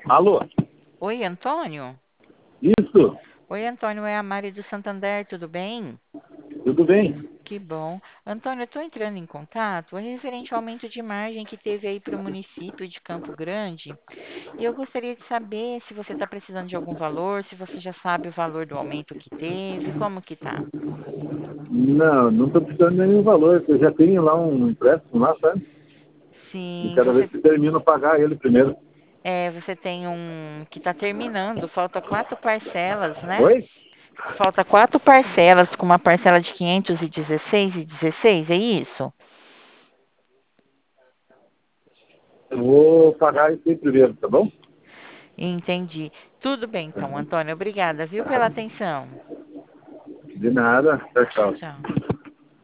Alô? Oi, Antônio? Isso? Oi, Antônio, é a Mari do Santander, tudo bem? Tudo bem? Que bom. Antônio, eu estou entrando em contato referente ao aumento de margem que teve aí para o município de Campo Grande. E eu gostaria de saber se você está precisando de algum valor, se você já sabe o valor do aumento que teve, como que tá? Não, não estou precisando de nenhum valor. Eu já tenho lá um empréstimo lá, sabe? E Sim, cada vez que termino pagar ele primeiro. você tem um que está terminando, falta 4 parcelas, né? Oi? Falta 4 parcelas, com uma parcela de 516,16, é isso? Eu vou pagar isso aí primeiro, tá bom? Entendi. Tudo bem, então, Antônio. Obrigada, viu, pela atenção. De nada. Tchau, Tchau, tchau. tchau.